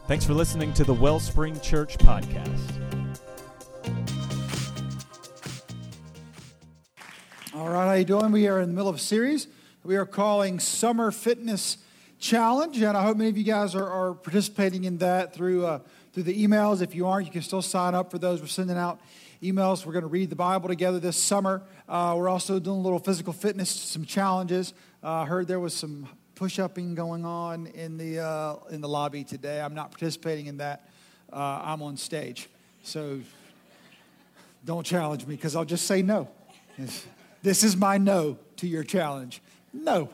Thanks for listening to the Wellspring Church podcast. All right, how you doing? We are in the middle of a series we are calling Summer Fitness Challenge, and I hope many of you guys are participating in that through the emails. If you aren't, you can still sign up for those. We're sending out emails. We're going to read the Bible together this summer. We're also doing a little physical fitness, some challenges. I heard there was some push-upping going on in the lobby today. I'm not participating in that. I'm on stage, so don't challenge me because I'll just say no. This is my no to your challenge. No.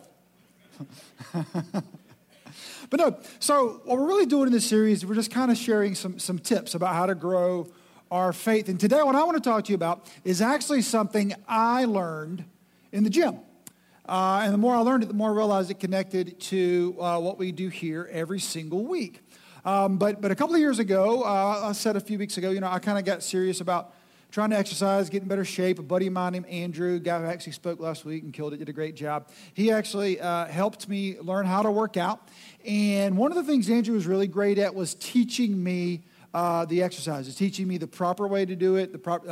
But no, so what we're really doing in this series, we're just kind of sharing some tips about how to grow our faith. And today what I want to talk to you about is actually something I learned in the gym. And the more I learned it, the more I realized it connected to what we do here every single week. But a couple of years ago, I said a few weeks ago, I kind of got serious about trying to exercise, get in better shape. A buddy of mine named Andrew, guy who actually spoke last week and killed it, did a great job. He actually helped me learn how to work out. And one of the things Andrew was really great at was teaching me the exercises, teaching me the proper way to do it,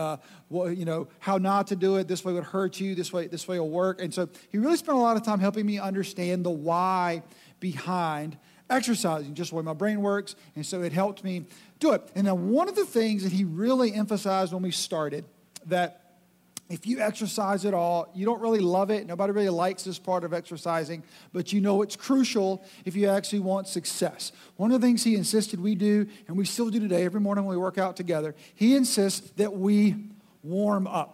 how not to do it. This way would hurt you. This way will work. And so he really spent a lot of time helping me understand the why behind exercising, just the way my brain works. And so it helped me do it. And then one of the things that he really emphasized when we started, that if you exercise at all, you don't really love it. Nobody really likes this part of exercising, but it's crucial if you actually want success. One of the things he insisted we do, and we still do today every morning when we work out together, he insists that we warm up.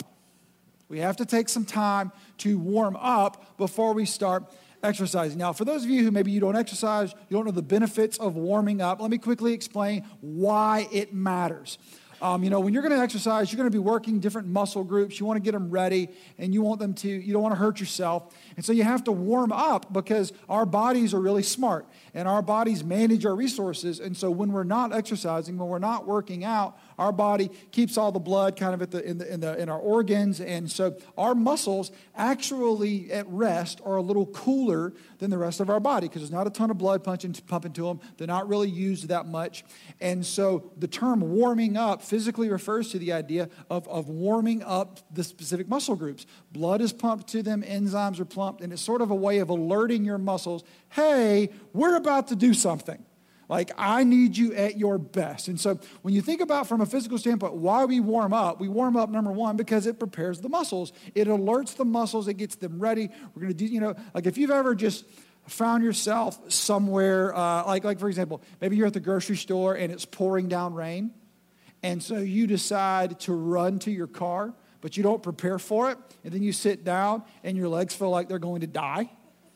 We have to take some time to warm up before we start exercising. Now, for those of you who maybe you don't exercise, you don't know the benefits of warming up, let me quickly explain why it matters. When you're going to exercise, you're going to be working different muscle groups. You want to get them ready, and you don't want to hurt yourself. And so you have to warm up because our bodies are really smart, and our bodies manage our resources. And so when we're not exercising, when we're not working out, our body keeps all the blood kind of in our organs. And so our muscles actually at rest are a little cooler than the rest of our body because there's not a ton of blood pumping to them. They're not really used that much. And so the term warming up physically refers to the idea of warming up the specific muscle groups. Blood is pumped to them, enzymes are pumped, and it's sort of a way of alerting your muscles, hey, we're about to do something. Like, I need you at your best. And so when you think about from a physical standpoint why we warm up, number one, because it prepares the muscles. It alerts the muscles. It gets them ready. We're going to do, like if you've ever just found yourself somewhere, like for example, maybe you're at the grocery store and it's pouring down rain. And so you decide to run to your car, but you don't prepare for it. And then you sit down and your legs feel like they're going to die.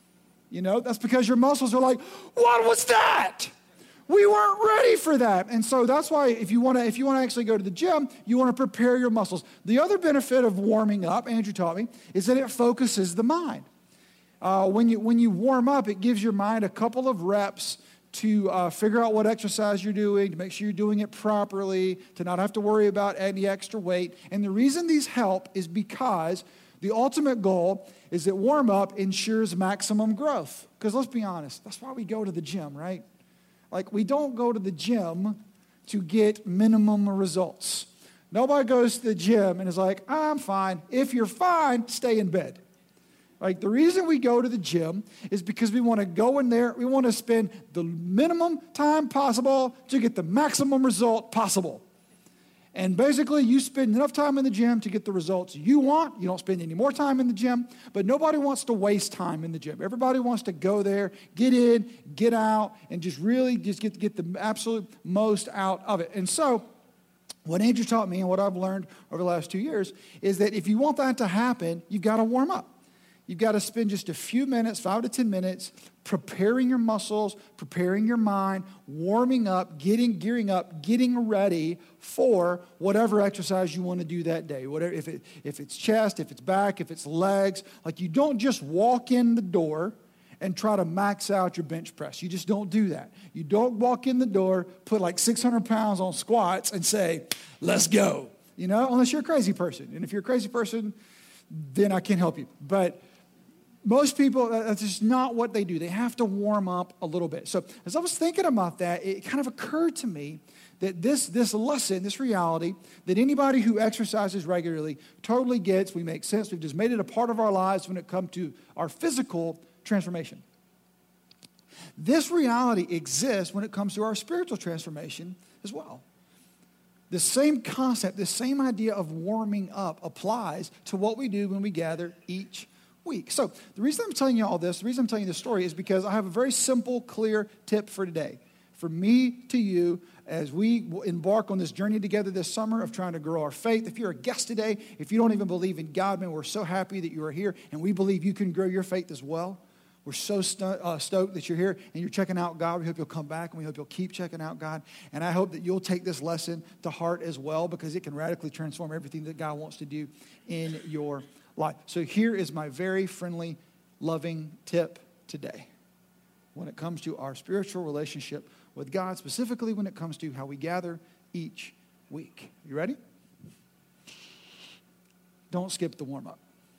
That's because your muscles are like, what was that? We weren't ready for that. And so that's why if you want to actually go to the gym, you want to prepare your muscles. The other benefit of warming up, Andrew taught me, is that it focuses the mind. When you warm up, it gives your mind a couple of reps to figure out what exercise you're doing, to make sure you're doing it properly, to not have to worry about any extra weight. And the reason these help is because the ultimate goal is that warm up ensures maximum growth. Because let's be honest, that's why we go to the gym, right? Like, we don't go to the gym to get minimum results. Nobody goes to the gym and is like, I'm fine. If you're fine, stay in bed. Like, the reason we go to the gym is because we want to go in there, we want to spend the minimum time possible to get the maximum result possible. And basically, you spend enough time in the gym to get the results you want. You don't spend any more time in the gym, but nobody wants to waste time in the gym. Everybody wants to go there, get in, get out, and just really get the absolute most out of it. And so what Andrew taught me and what I've learned over the last 2 years is that if you want that to happen, you've got to warm up. You've got to spend just a few minutes, 5 to 10 minutes, preparing your muscles, preparing your mind, warming up, gearing up, getting ready for whatever exercise you want to do that day. Whatever, if it's chest, if it's back, if it's legs. Like, you don't just walk in the door and try to max out your bench press. You just don't do that. You don't walk in the door, put like 600 pounds on squats and say, let's go. Unless you're a crazy person. And if you're a crazy person, then I can't help you. But most people, that's just not what they do. They have to warm up a little bit. So as I was thinking about that, it kind of occurred to me that this lesson, this reality, that anybody who exercises regularly totally gets, we make sense. We've just made it a part of our lives when it comes to our physical transformation. This reality exists when it comes to our spiritual transformation as well. The same concept, the same idea of warming up applies to what we do when we gather each week. So the reason I'm telling you all this, the reason I'm telling you this story is because I have a very simple, clear tip for today. For me to you, as we embark on this journey together this summer of trying to grow our faith. If you're a guest today, if you don't even believe in God, man, we're so happy that you are here, and we believe you can grow your faith as well. We're so stoked that you're here and you're checking out God. We hope you'll come back, and we hope you'll keep checking out God. And I hope that you'll take this lesson to heart as well, because it can radically transform everything that God wants to do in your life. So here is my very friendly, loving tip today when it comes to our spiritual relationship with God, specifically when it comes to how we gather each week. You ready? Don't skip the warm-up.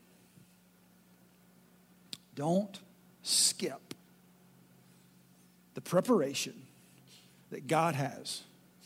Don't skip the preparation that God has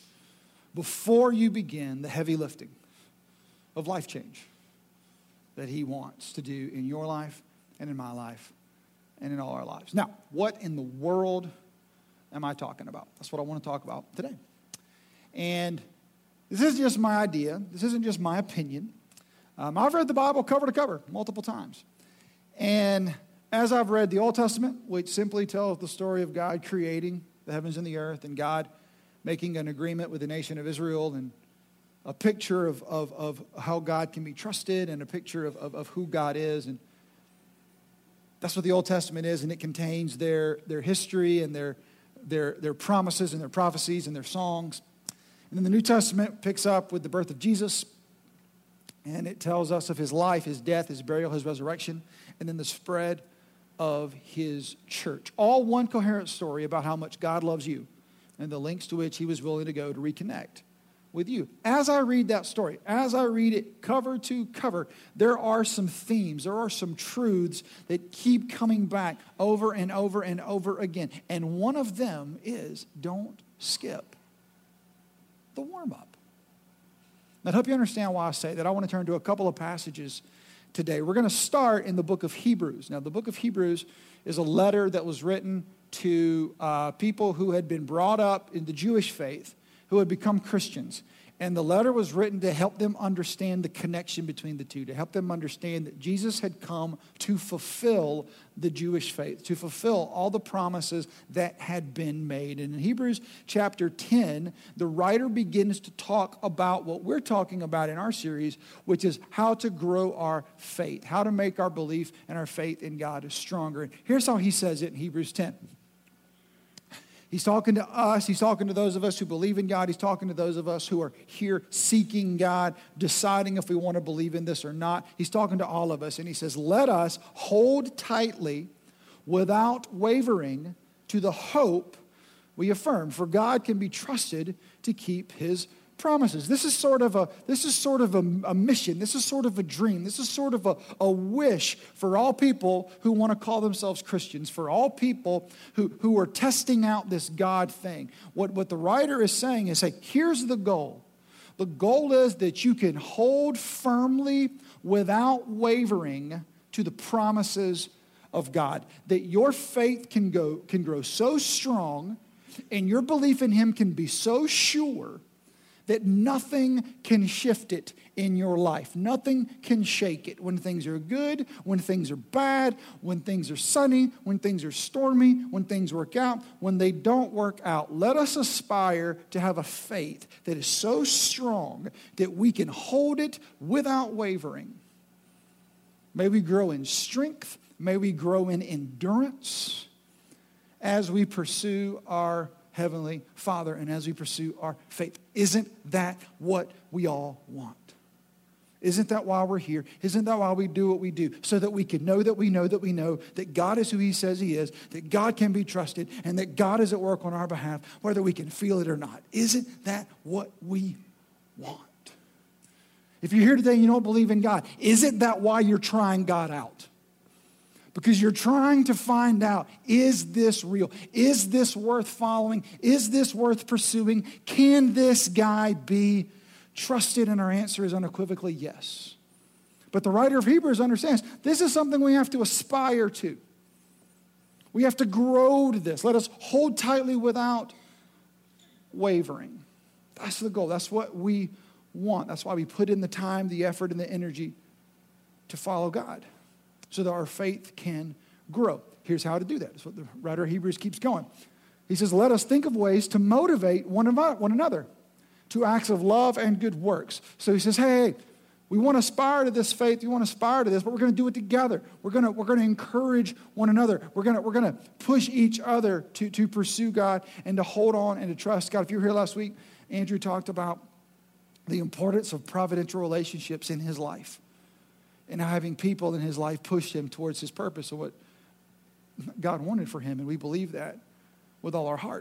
before you begin the heavy lifting of life change that He wants to do in your life and in my life and in all our lives. Now, what in the world am I talking about? That's what I want to talk about today. And this isn't just my idea. This isn't just my opinion. I've read the Bible cover to cover multiple times. And as I've read the Old Testament, which simply tells the story of God creating the heavens and the earth, and God making an agreement with the nation of Israel, and a picture of how God can be trusted, and a picture of who God is. And that's what the Old Testament is, and it contains their history and their promises and their prophecies and their songs. And then the New Testament picks up with the birth of Jesus, and it tells us of His life, His death, His burial, His resurrection, and then the spread of His church. All one coherent story about how much God loves you and the lengths to which He was willing to go to reconnect with you. As I read that story, as I read it cover to cover, there are some themes, there are some truths that keep coming back over and over and over again. And one of them is, don't skip the warm-up. Now, I hope you understand why I say that. I want to turn to a couple of passages today. We're going to start in the book of Hebrews. Now, the book of Hebrews is a letter that was written to people who had been brought up in the Jewish faith, who had become Christians. And the letter was written to help them understand the connection between the two, to help them understand that Jesus had come to fulfill the Jewish faith, to fulfill all the promises that had been made. And in Hebrews chapter 10, the writer begins to talk about what we're talking about in our series, which is how to grow our faith, how to make our belief and our faith in God stronger. And here's how he says it in Hebrews 10. He's talking to us. He's talking to those of us who believe in God. He's talking to those of us who are here seeking God, deciding if we want to believe in this or not. He's talking to all of us. And he says, let us hold tightly without wavering to the hope we affirm. For God can be trusted to keep His promises. This is sort of a mission. This is sort of a dream. This is sort of a wish for all people who want to call themselves Christians, for all people who are testing out this God thing. What the writer is saying is, here's the goal. The goal is that you can hold firmly without wavering to the promises of God. That your faith can grow so strong and your belief in Him can be so sure that nothing can shift it in your life. Nothing can shake it. When things are good, when things are bad, when things are sunny, when things are stormy, when things work out, when they don't work out. Let us aspire to have a faith that is so strong that we can hold it without wavering. May we grow in strength. May we grow in endurance as we pursue our Heavenly Father and as we pursue our faith. Isn't that what we all want? Isn't that why we're here? Isn't that why we do what we do? So that we can know that we know that we know that God is who He says He is, that God can be trusted, and that God is at work on our behalf, whether we can feel it or not. Isn't that what we want? If you're here today and you don't believe in God, isn't that why you're trying God out? because you're trying to find out, is this real? Is this worth following? Is this worth pursuing? Can this guy be trusted? And our answer is unequivocally yes. But the writer of Hebrews understands this is something we have to aspire to. We have to grow to this. Let us hold tightly without wavering. That's the goal. That's what we want. That's why we put in the time, the effort, and the energy to follow God so that our faith can grow. Here's how to do that. That's what the writer of Hebrews keeps going. He says, let us think of ways to motivate one another to acts of love and good works. So he says, hey, we want to aspire to this faith. We want to aspire to this, but we're going to do it together. We're going to encourage one another. We're going to push each other to pursue God and to hold on and to trust God. If you were here last week, Andrew talked about the importance of providential relationships in his life and having people in his life push him towards his purpose of what God wanted for him, and we believe that with all our heart.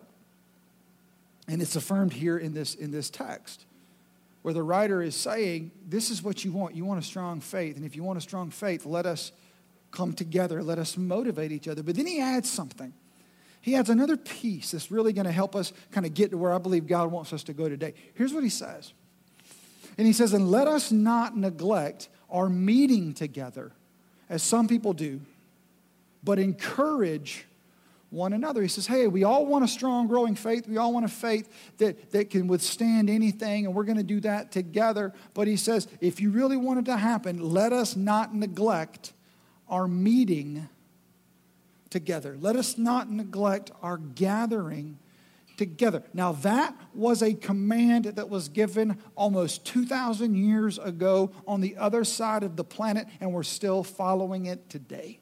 And it's affirmed here in this text, where the writer is saying, this is what you want. You want a strong faith. And if you want a strong faith, let us come together. Let us motivate each other. But then he adds something. He adds another piece that's really going to help us kind of get to where I believe God wants us to go today. Here's what he says. And he says, and let us not neglect our meeting together, as some people do, but encourage one another. He says, hey, we all want a strong, growing faith. We all want a faith that can withstand anything, and we're going to do that together. But he says, if you really want it to happen, let us not neglect our meeting together. Let us not neglect our gathering together. Now, that was a command that was given almost 2,000 years ago on the other side of the planet, and we're still following it today.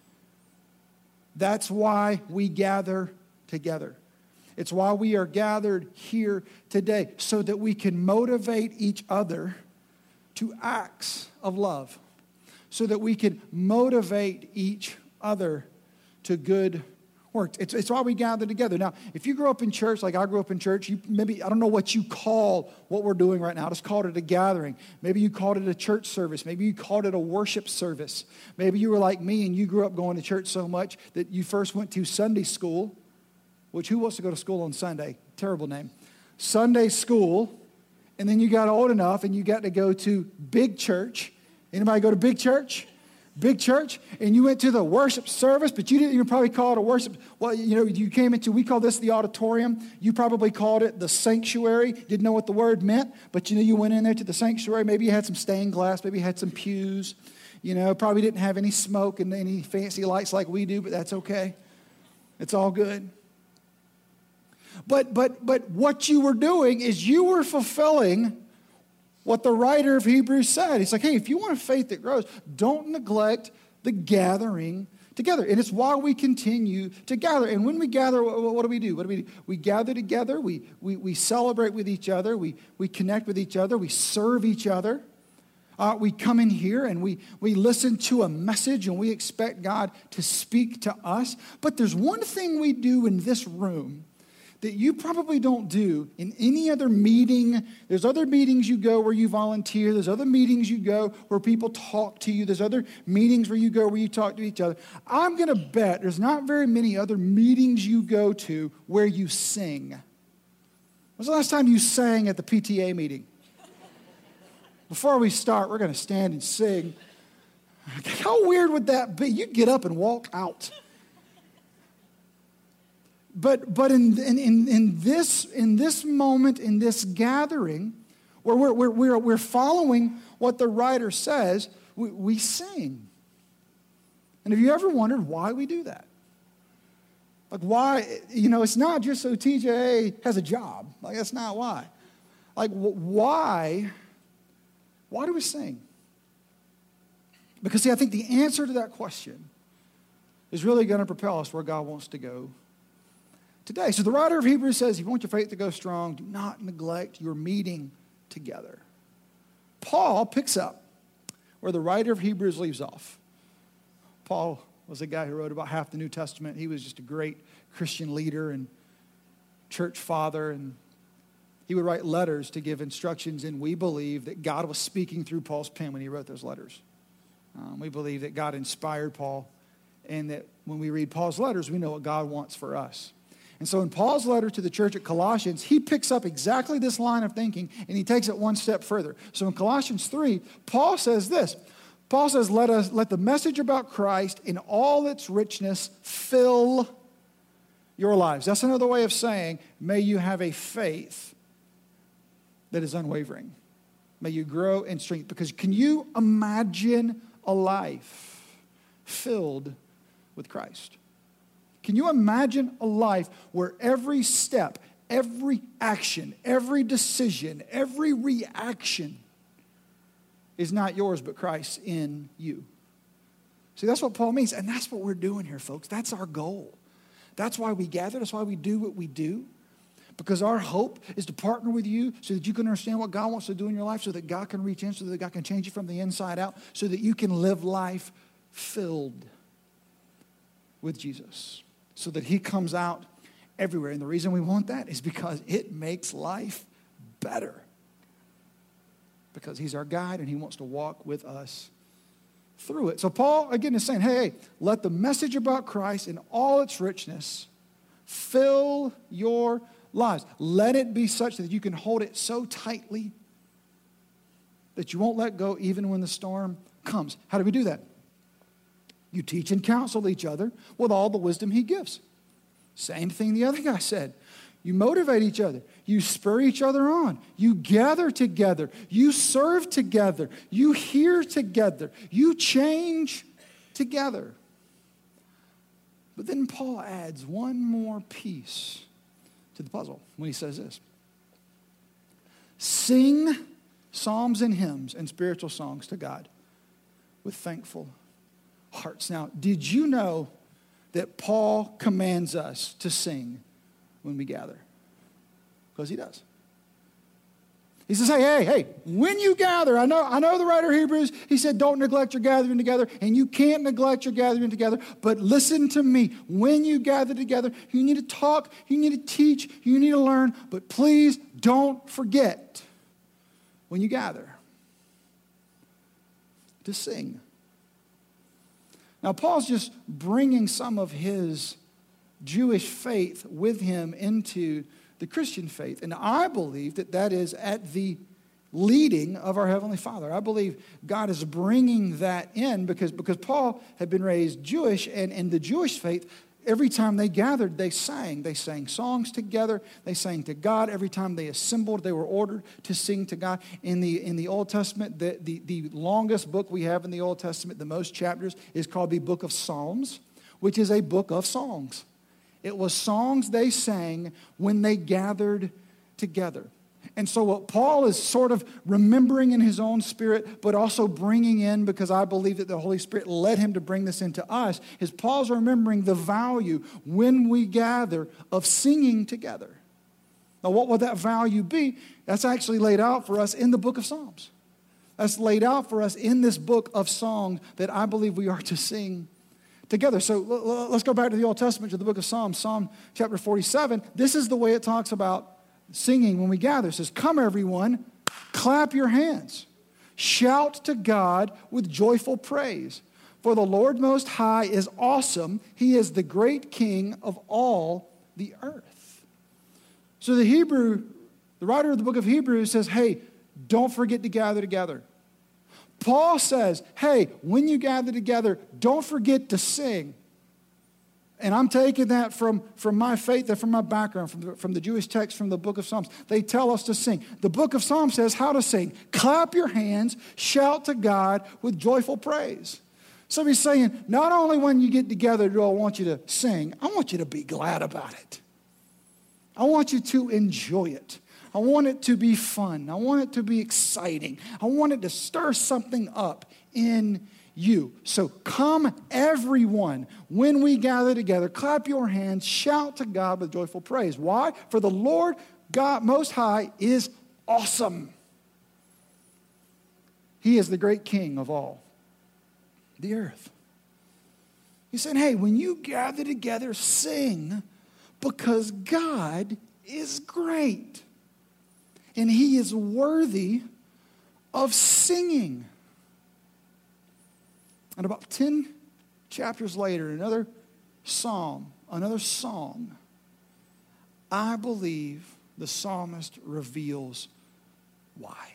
That's why we gather together. It's why we are gathered here today, so that we can motivate each other to acts of love, so that we can motivate each other to good works. It's why we gather together. Now, if you grew up in church like I grew up in church, maybe, I don't know what you call what we're doing right now. Just called it a gathering. Maybe you called it a church service. Maybe you called it a worship service. Maybe you were like me and you grew up going to church so much that you first went to Sunday school, which who wants to go to school on Sunday? Terrible name. Sunday school, and then you got old enough and you got to go to big church. Anybody go to big church? Big church, and you went to the worship service, but you didn't even probably call it a worship. Well, you came into, we call this the auditorium. You probably called it the sanctuary. Didn't know what the word meant, but you went in there to the sanctuary. Maybe you had some stained glass. Maybe you had some pews. Probably didn't have any smoke and any fancy lights like we do, but that's okay. It's all good. But what you were doing is you were fulfilling what the writer of Hebrews said. He's like, hey, if you want a faith that grows, don't neglect the gathering together. And it's why we continue to gather. And when we gather, what do we do? We gather together. We celebrate with each other. We connect with each other. We serve each other. We come in here and we listen to a message and we expect God to speak to us. But there's one thing we do in this room that you probably don't do in any other meeting. There's other meetings you go where you volunteer. There's other meetings you go where people talk to you. There's other meetings where you go where you talk to each other. I'm going to bet there's not very many other meetings you go to where you sing. When was the last time you sang at the PTA meeting? Before we start, we're going to stand and sing. How weird would that be? You get up and walk out. But in this moment, in this gathering, where we're following what the writer says, we sing. And have you ever wondered why we do that? Like why, it's not just so TJ has a job. Like that's not why. Like why do we sing? Because see, I think the answer to that question is really going to propel us where God wants to go today. So the writer of Hebrews says, if you want your faith to go strong, do not neglect your meeting together. Paul picks up where the writer of Hebrews leaves off. Paul was a guy who wrote about half the New Testament. He was just a great Christian leader and church father, and he would write letters to give instructions, and we believe that God was speaking through Paul's pen when he wrote those letters. We believe that God inspired Paul and that when we read Paul's letters, we know what God wants for us. And so in Paul's letter to the church at Colossians, he picks up exactly this line of thinking, and he takes it one step further. So in Colossians 3, Paul says this. Paul says, let the message about Christ in all its richness fill your lives. That's another way of saying, may you have a faith that is unwavering. May you grow in strength. Because can you imagine a life filled with Christ? Can you imagine a life where every step, every action, every decision, every reaction is not yours but Christ's in you? See, that's what Paul means, and that's what we're doing here, folks. That's our goal. That's why we gather. That's why we do what we do. Because our hope is to partner with you so that you can understand what God wants to do in your life, so that God can reach in, so that God can change you from the inside out, so that you can live life filled with Jesus, so that he comes out everywhere. And the reason we want that is because it makes life better. Because he's our guide and he wants to walk with us through it. So Paul, again, is saying, hey, let the message about Christ in all its richness fill your lives. Let it be such that you can hold it so tightly that you won't let go even when the storm comes. How do we do that? You teach and counsel each other with all the wisdom he gives. Same thing the other guy said. You motivate each other. You spur each other on. You gather together. You serve together. You hear together. You change together. But then Paul adds one more piece to the puzzle when he says this. Sing psalms and hymns and spiritual songs to God with thankful hearts. Now, did you know that Paul commands us to sing when we gather? Because he does. He says, hey, when you gather, I know the writer of Hebrews, he said, don't neglect your gathering together, and you can't neglect your gathering together, but listen to me. When you gather together, you need to talk, you need to teach, you need to learn, but please don't forget when you gather to sing. Now, Paul's just bringing some of his Jewish faith with him into the Christian faith. And I believe that is at the leading of our Heavenly Father. I believe God is bringing that in because Paul had been raised Jewish, and in the Jewish faith, every time they gathered, they sang. They sang songs together. They sang to God. Every time they assembled, they were ordered to sing to God. In the Old Testament, the longest book we have in the Old Testament, the most chapters, is called the Book of Psalms, which is a book of songs. It was songs they sang when they gathered together. And so what Paul is sort of remembering in his own spirit, but also bringing in, because I believe that the Holy Spirit led him to bring this into us, is Paul's remembering the value when we gather of singing together. Now, what would that value be? That's actually laid out for us in the book of Psalms. That's laid out for us in this book of songs that I believe we are to sing together. So let's go back to the Old Testament, to the book of Psalms, Psalm chapter 47. This is the way it talks about singing when we gather. It says, come everyone, clap your hands. Shout to God with joyful praise. For the Lord Most High is awesome. He is the great King of all the earth. So the writer of the book of Hebrews says, hey, don't forget to gather together. Paul says, hey, when you gather together, don't forget to sing. And I'm taking that from my faith and from my background, from the Jewish text, from the book of Psalms. They tell us to sing. The book of Psalms says how to sing. Clap your hands, shout to God with joyful praise. So he's saying, not only when you get together do I want you to sing, I want you to be glad about it. I want you to enjoy it. I want it to be fun. I want it to be exciting. I want it to stir something up in you. So come everyone, when we gather together, clap your hands, shout to God with joyful praise. Why? For the Lord God Most High is awesome. He is the great King of all the earth. He said, hey, when you gather together, sing, because God is great. And he is worthy of singing. And about 10 chapters later, another psalm, another song, I believe the psalmist reveals why.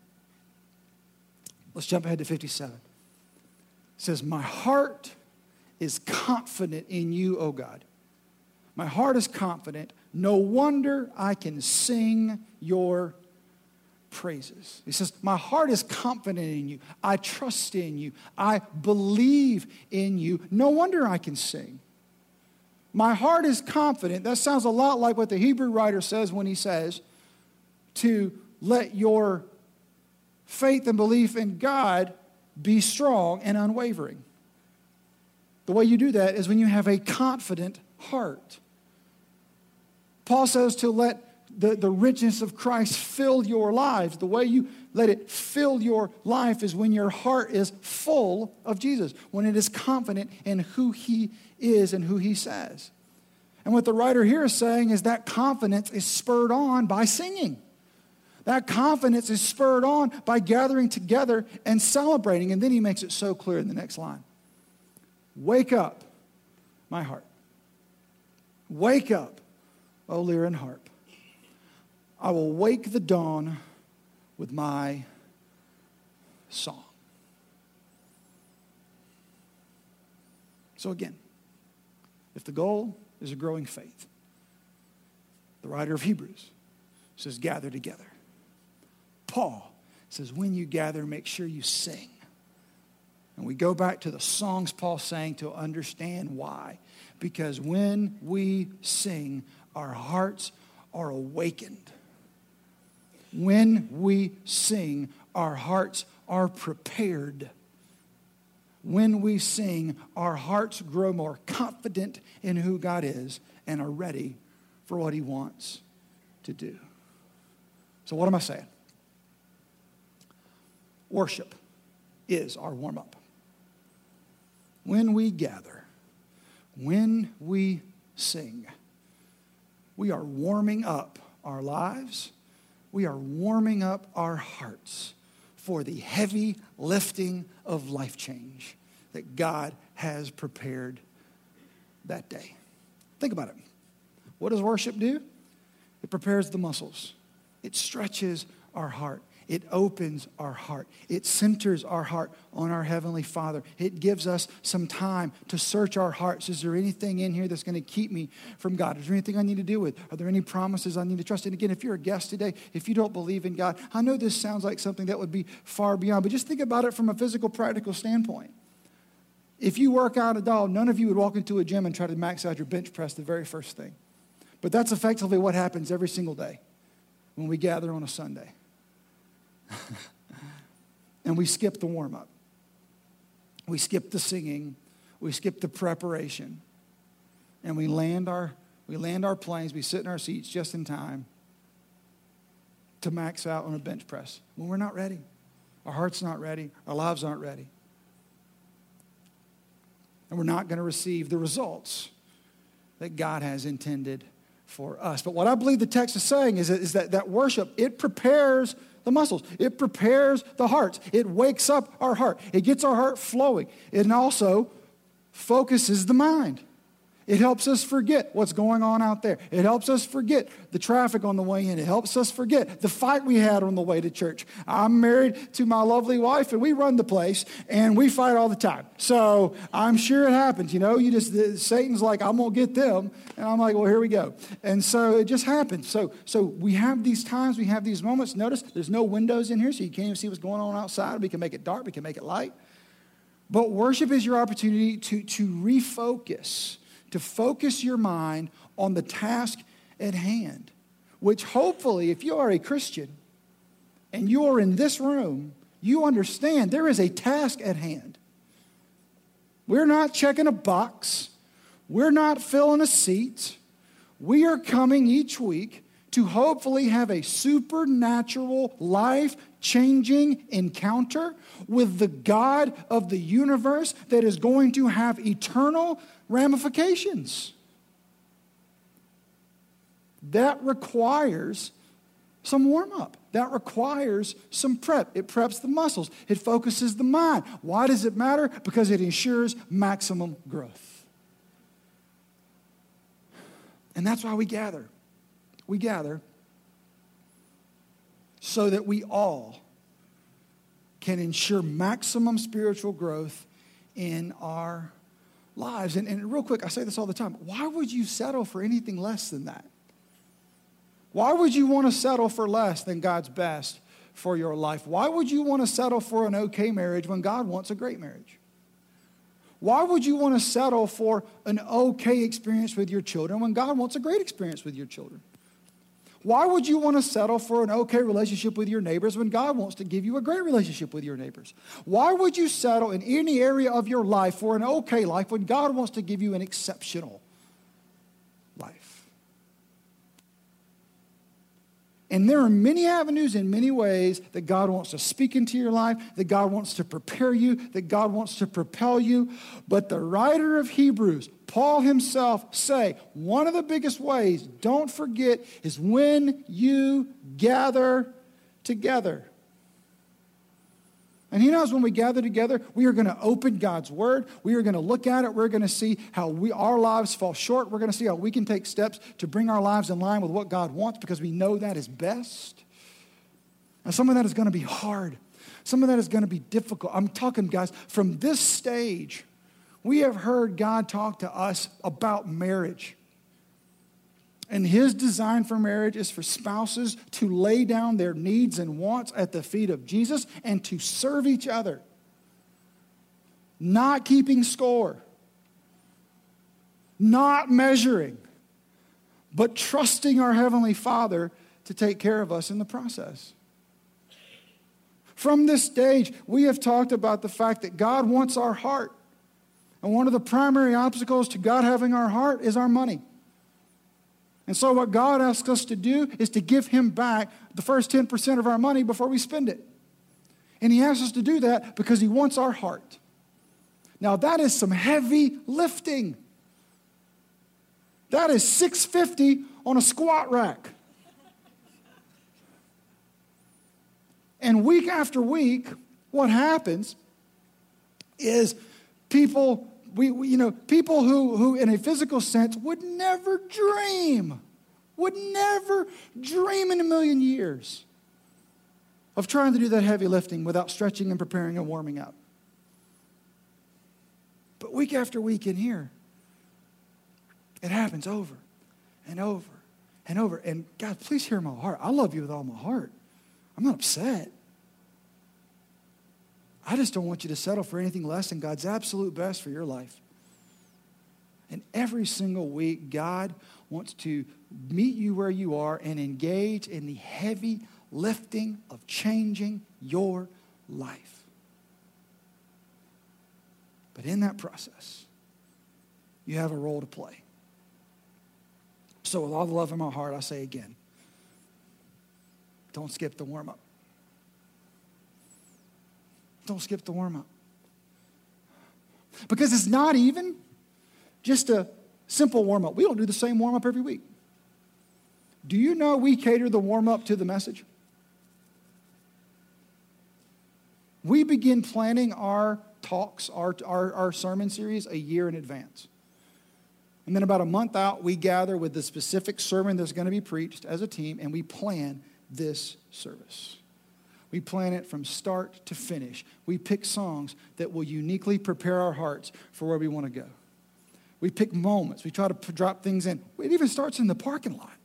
Let's jump ahead to 57. It says, my heart is confident in you, O God. My heart is confident. No wonder I can sing your praises. He says, my heart is confident in you. I trust in you. I believe in you. No wonder I can sing. My heart is confident. That sounds a lot like what the Hebrew writer says when he says to let your faith and belief in God be strong and unwavering. The way you do that is when you have a confident heart. Paul says to let the richness of Christ fill your lives. The way you let it fill your life is when your heart is full of Jesus, when it is confident in who he is and who he says. And what the writer here is saying is that confidence is spurred on by singing. That confidence is spurred on by gathering together and celebrating. And then he makes it so clear in the next line. Wake up, my heart. Wake up, O lyre and harp. I will wake the dawn with my song. So again, if the goal is a growing faith, the writer of Hebrews says gather together. Paul says when you gather, make sure you sing. And we go back to the songs Paul sang to understand why. Because when we sing, our hearts are awakened. When we sing, our hearts are prepared. When we sing, our hearts grow more confident in who God is and are ready for what he wants to do. So what am I saying? Worship is our warm-up. When we gather, when we sing, we are warming up our lives. We are warming up our hearts for the heavy lifting of life change that God has prepared that day. Think about it. What does worship do? It prepares the muscles. It stretches our heart. It opens our heart. It centers our heart on our Heavenly Father. It gives us some time to search our hearts. Is there anything in here that's going to keep me from God? Is there anything I need to deal with? Are there any promises I need to trust? And again, if you're a guest today, if you don't believe in God, I know this sounds like something that would be far beyond, but just think about it from a physical, practical standpoint. If you work out at all, none of you would walk into a gym and try to max out your bench press the very first thing. But that's effectively what happens every single day when we gather on a Sunday. And we skip the warm-up. We skip the singing. We skip the preparation. And we land our planes. We sit in our seats just in time to max out on a bench press when we're not ready. Our heart's not ready. Our lives aren't ready. And we're not going to receive the results that God has intended for us. But what I believe the text is saying is that worship, it prepares the muscles. It prepares the hearts. It wakes up our heart. It gets our heart flowing. It also focuses the mind. It helps us forget what's going on out there. It helps us forget the traffic on the way in. It helps us forget the fight we had on the way to church. I'm married to my lovely wife, and we run the place, and we fight all the time. So I'm sure it happens. You know, Satan's like, I'm going to get them. And I'm like, well, here we go. And so it just happens. So we have these times, we have these moments. Notice there's no windows in here, so you can't even see what's going on outside. We can make it dark. We can make it light. But worship is your opportunity to refocus, to focus your mind on the task at hand, which hopefully, if you are a Christian and you are in this room, you understand there is a task at hand. We're not checking a box. We're not filling a seat. We are coming each week to hopefully have a supernatural, life-changing encounter with the God of the universe that is going to have eternal ramifications. That requires some warm-up. That requires some prep. It preps the muscles. It focuses the mind. Why does it matter? Because it ensures maximum growth. And that's why we gather. We gather so that we all can ensure maximum spiritual growth in our lives. And real quick, I say this all the time. Why would you settle for anything less than that? Why would you want to settle for less than God's best for your life? Why would you want to settle for an okay marriage when God wants a great marriage? Why would you want to settle for an okay experience with your children when God wants a great experience with your children? Why would you want to settle for an okay relationship with your neighbors when God wants to give you a great relationship with your neighbors? Why would you settle in any area of your life for an okay life when God wants to give you an exceptional life? And there are many avenues and many ways that God wants to speak into your life, that God wants to prepare you, that God wants to propel you. But the writer of Hebrews, Paul himself, say one of the biggest ways, don't forget, is when you gather together. And he knows when we gather together, we are going to open God's word. We are going to look at it. We're going to see how our lives fall short. We're going to see how we can take steps to bring our lives in line with what God wants because we know that is best. And some of that is going to be hard. Some of that is going to be difficult. I'm talking, guys, from this stage, we have heard God talk to us about marriage. And his design for marriage is for spouses to lay down their needs and wants at the feet of Jesus and to serve each other. Not keeping score. Not measuring. But trusting our Heavenly Father to take care of us in the process. From this stage, we have talked about the fact that God wants our heart. And one of the primary obstacles to God having our heart is our money. And so what God asks us to do is to give him back the first 10% of our money before we spend it. And he asks us to do that because he wants our heart. Now that is some heavy lifting. That is $650 on a squat rack. And week after week, what happens is people who in a physical sense would never dream in a million years of trying to do that heavy lifting without stretching and preparing and warming up. But week after week in here, it happens over and over and over. And God, please hear my heart. I love you with all my heart. I'm not upset. I just don't want you to settle for anything less than God's absolute best for your life. And every single week, God wants to meet you where you are and engage in the heavy lifting of changing your life. But in that process, you have a role to play. So with all the love in my heart, I say again, don't skip the warm-up. Don't skip the warm-up. Because it's not even just a simple warm-up. We don't do the same warm-up every week. Do you know we cater the warm-up to the message? We begin planning our talks, our sermon series a year in advance. And then about a month out, we gather with the specific sermon that's going to be preached as a team, and we plan this service. We plan it from start to finish. We pick songs that will uniquely prepare our hearts for where we want to go. We pick moments. We try to drop things in. It even starts in the parking lot.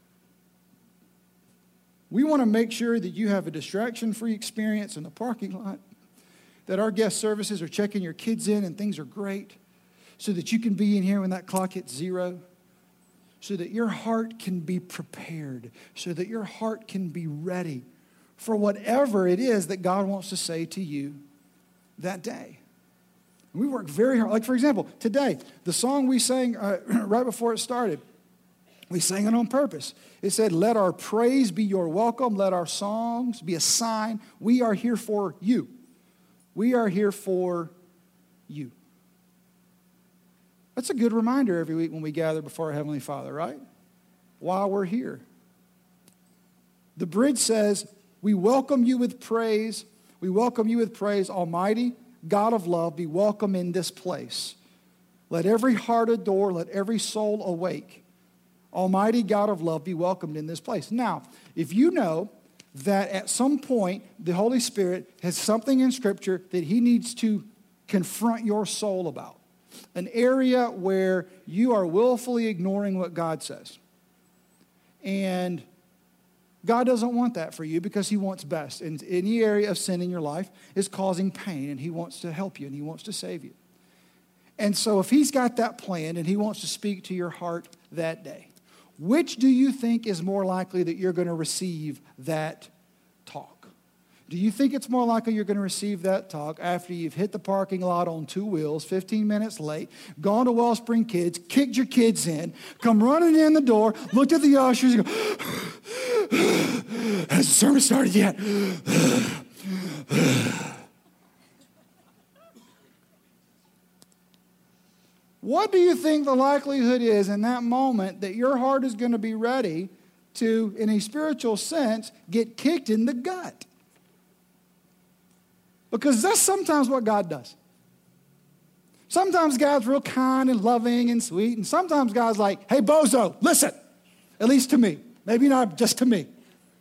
We want to make sure that you have a distraction-free experience in the parking lot, that our guest services are checking your kids in and things are great, so that you can be in here when that clock hits 0, so that your heart can be prepared, so that your heart can be ready for whatever it is that God wants to say to you that day. We work very hard. Like, for example, today, the song we sang right before it started, we sang it on purpose. It said, "Let our praise be your welcome. Let our songs be a sign. We are here for you." We are here for you. That's a good reminder every week when we gather before our Heavenly Father, right? Why we're here. The bridge says, we welcome you with praise. We welcome you with praise, Almighty God of love, be welcome in this place. Let every heart adore, let every soul awake. Almighty God of love, be welcomed in this place. Now, if you know that at some point the Holy Spirit has something in Scripture that he needs to confront your soul about, an area where you are willfully ignoring what God says, and God doesn't want that for you because he wants best. And any area of sin in your life is causing pain, and he wants to help you, and he wants to save you. And so if he's got that plan and he wants to speak to your heart that day, which do you think is more likely that you're going to receive that talk? Do you think it's more likely you're going to receive that talk after you've hit the parking lot on 2 wheels, 15 minutes late, gone to Wellspring Kids, kicked your kids in, come running in the door, looked at the ushers and go, has the sermon started yet? What do you think the likelihood is in that moment that your heart is going to be ready to, in a spiritual sense, get kicked in the gut? Because that's sometimes what God does. Sometimes God's real kind and loving and sweet, and sometimes God's like, hey, bozo, listen, at least to me. Maybe not just to me.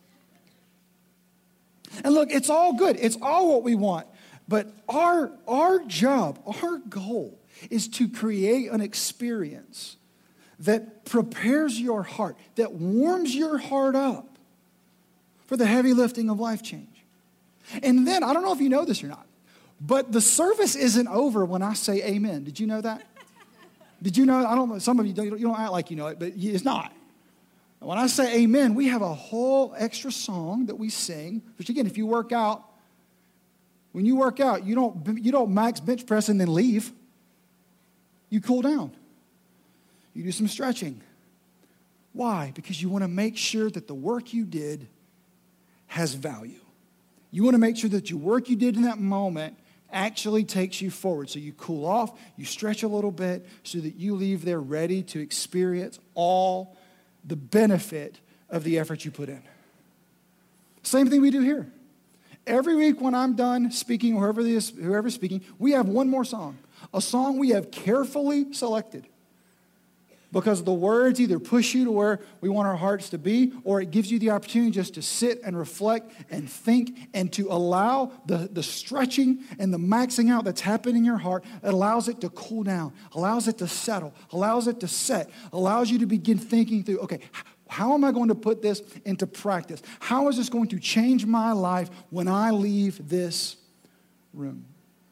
And look, it's all good. It's all what we want. But our job, our goal, is to create an experience that prepares your heart, that warms your heart up for the heavy lifting of life change. And then, I don't know if you know this or not, but the service isn't over when I say amen. Did you know that? Did you know? I don't know. Some of you don't act like you know it, but it's not. When I say amen, we have a whole extra song that we sing. Which again, if you work out, when you work out, you don't max bench press and then leave. You cool down. You do some stretching. Why? Because you want to make sure that the work you did has value. You want to make sure that your work you did in that moment actually takes you forward. So you cool off, you stretch a little bit so that you leave there ready to experience all the benefit of the effort you put in. Same thing we do here. Every week when I'm done speaking, whoever's speaking, we have one more song. A song we have carefully selected because the words either push you to where we want our hearts to be, or it gives you the opportunity just to sit and reflect and think and to allow the stretching and the maxing out that's happening in your heart. It allows it to cool down, allows it to settle, allows it to set, allows you to begin thinking through, okay, how am I going to put this into practice? How is this going to change my life when I leave this room?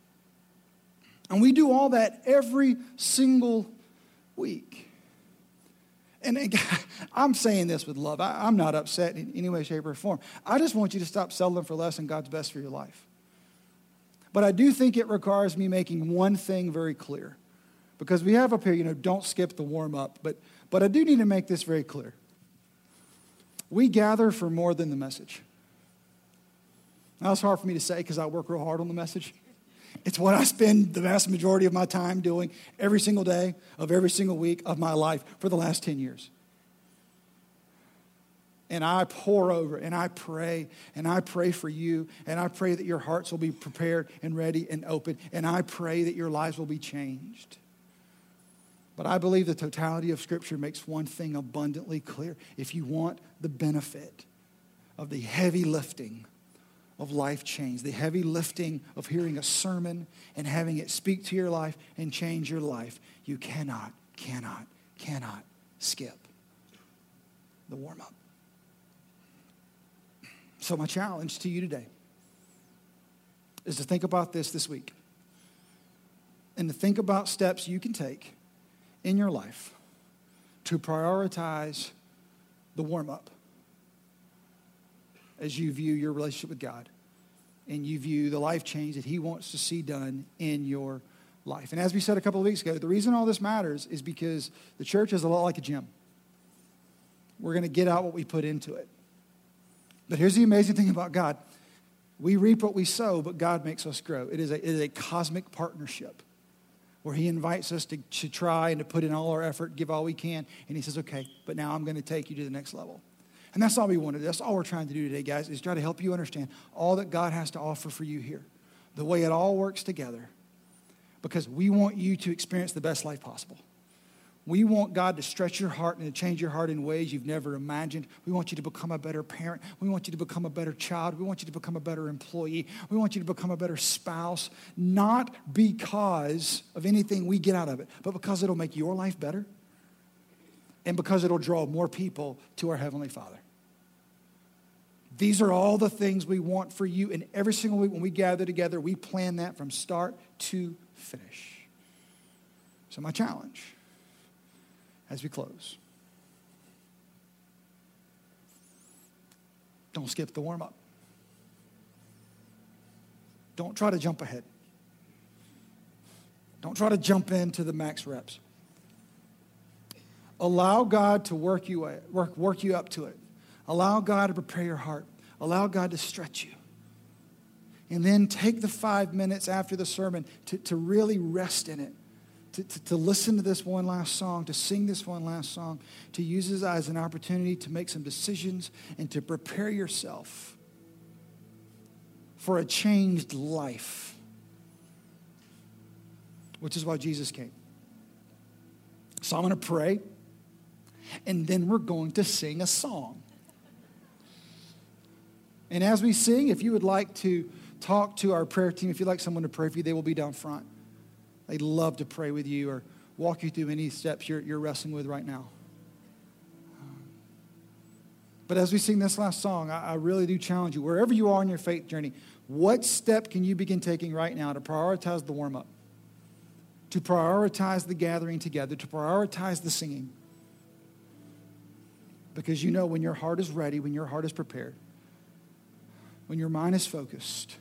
And we do all that every single week. And I'm saying this with love. I'm not upset in any way, shape, or form. I just want you to stop settling for less than God's best for your life. But I do think it requires me making one thing very clear. Because we have up here, don't skip the warm-up. But I do need to make this very clear. We gather for more than the message. Now, it's hard for me to say because I work real hard on the message. It's what I spend the vast majority of my time doing every single day of every single week of my life for the last 10 years. And I pour over and I pray for you, and I pray that your hearts will be prepared and ready and open, and I pray that your lives will be changed. But I believe the totality of Scripture makes one thing abundantly clear. If you want the benefit of the heavy lifting of life change, the heavy lifting of hearing a sermon and having it speak to your life and change your life, you cannot skip the warm-up. So my challenge to you today is to think about this week and to think about steps you can take in your life to prioritize the warm-up as you view your relationship with God and you view the life change that he wants to see done in your life. And as we said a couple of weeks ago, the reason all this matters is because the church is a lot like a gym. We're going to get out what we put into it. But here's the amazing thing about God. We reap what we sow, but God makes us grow. It is a cosmic partnership where he invites us to try and to put in all our effort, give all we can. And he says, okay, but now I'm going to take you to the next level. And that's all we wanted. That's all we're trying to do today, guys, is try to help you understand all that God has to offer for you here, the way it all works together, because we want you to experience the best life possible. We want God to stretch your heart and to change your heart in ways you've never imagined. We want you to become a better parent. We want you to become a better child. We want you to become a better employee. We want you to become a better spouse, not because of anything we get out of it, but because it'll make your life better and because it'll draw more people to our Heavenly Father. These are all the things we want for you, and every single week when we gather together, we plan that from start to finish. So my challenge as we close, don't skip the warm-up. Don't try to jump ahead. Don't try to jump into the max reps. Allow God to work you up to it. Allow God to prepare your heart. Allow God to stretch you. And then take the 5 minutes after the sermon to really rest in it. To listen to this one last song, to sing this one last song, to use it as an opportunity to make some decisions and to prepare yourself for a changed life, which is why Jesus came. So I'm going to pray, and then we're going to sing a song. And as we sing, if you would like to talk to our prayer team, if you'd like someone to pray for you, they will be down front. They'd love to pray with you or walk you through any steps you're wrestling with right now. But as we sing this last song, I really do challenge you, wherever you are in your faith journey, what step can you begin taking right now to prioritize the warm-up, to prioritize the gathering together, to prioritize the singing? Because you know when your heart is ready, when your heart is prepared, when your mind is focused,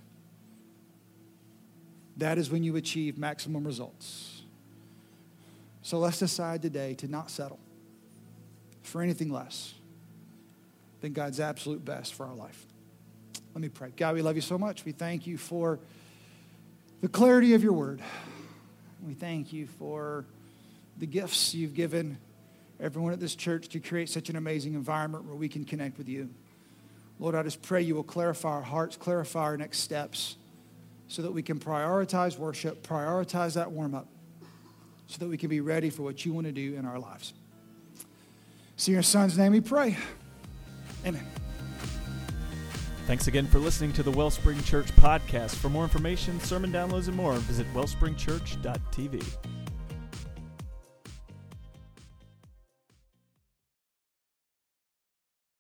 that is when you achieve maximum results. So let's decide today to not settle for anything less than God's absolute best for our life. Let me pray. God, we love you so much. We thank you for the clarity of your word. We thank you for the gifts you've given everyone at this church to create such an amazing environment where we can connect with you. Lord, I just pray you will clarify our hearts, clarify our next steps, so that we can prioritize worship, prioritize that warm-up, so that we can be ready for what you want to do in our lives. So in your son's name we pray. Amen. Thanks again for listening to the Wellspring Church podcast. For more information, sermon downloads, and more, visit wellspringchurch.tv.